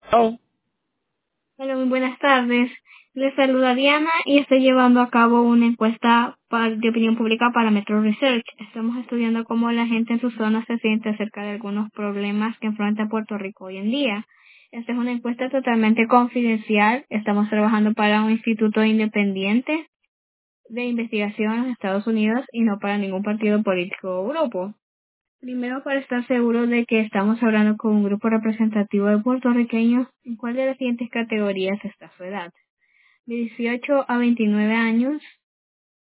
Oh, Hola, muy buenas tardes. Les saluda Diana y estoy llevando a cabo una encuesta de opinión pública para Metro Research. Estamos estudiando cómo la gente en su zona se siente acerca de algunos problemas que enfrenta Puerto Rico hoy en día. Esta es una encuesta totalmente confidencial. Estamos trabajando para un instituto independiente de investigación en los Estados Unidos y no para ningún partido político o grupo. Primero, para estar seguro de que estamos hablando con un grupo representativo de puertorriqueños, ¿en cuál de las siguientes categorías está su edad? De 18 a 29 años,